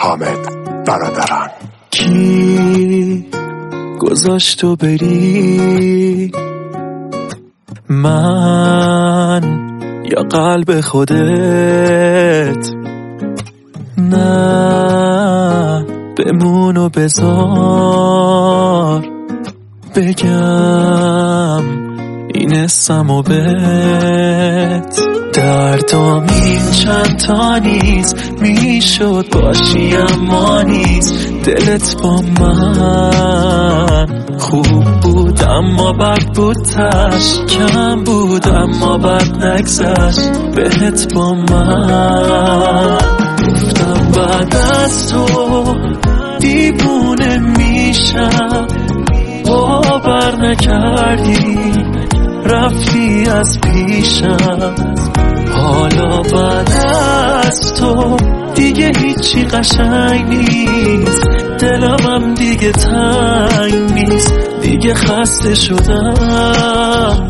حامد برادران. کی گذاشت تو بری؟ من یا قلب خودت؟ نه بمون و بذار بگم این اسم و بهت. دردام این چند تا نیست، میشد باشی اما نیست. دلت با من خوب بود اما بد بود، تش کم بود اما بد نگذشت بهت با من. گفتم بعد از تو دیوونه میشم، باور نکردی رفتی از پیشم. حالا بعد از تو دیگه هیچی قشنگ نیست، دلم هم دیگه تنگ نیست، دیگه خسته شدم.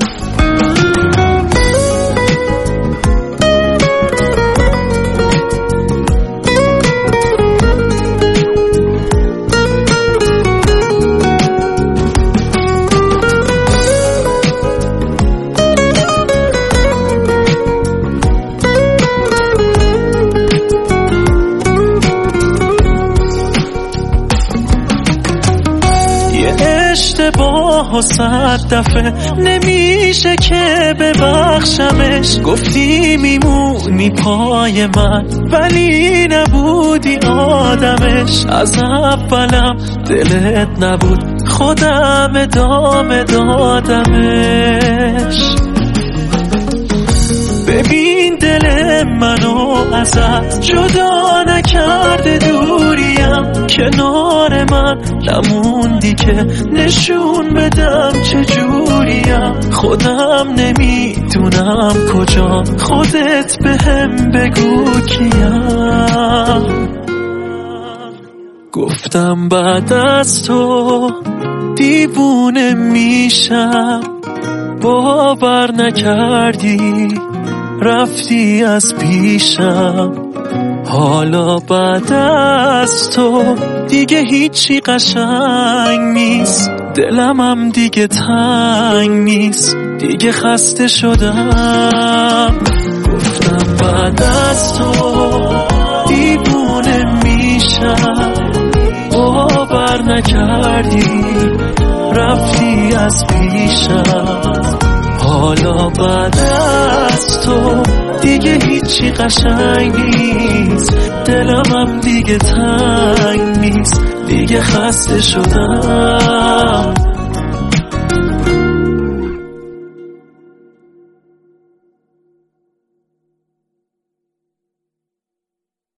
اشتباه و 100 دفعه نمیشه که ببخشمش. گفتی میمونی پای من ولی نبودی آدمش. از اولم دلت نبود، خودم ادامه دادمش. ببین دل منو ازت جدا نکرده، دوریم کنار من نموندی که نشون بدم چجوریم. خودم نمیدونم کجا، خودت بهم بگو کیم. گفتم بعد از تو دیوونه میشم، باور نکردی رفتی از پیشم. حالا بعد از تو دیگه هیچی قشنگ نیست، دلم هم دیگه تنگ نیست، دیگه خسته شدم. گفتم بعد از تو دیوونه میشم، باور نکردی رفتی از پیشم. حالا بعد از تو دیگه هیچی قشنگ نیست، دلم هم دیگه تنگ نیست، دیگه خسته شدم.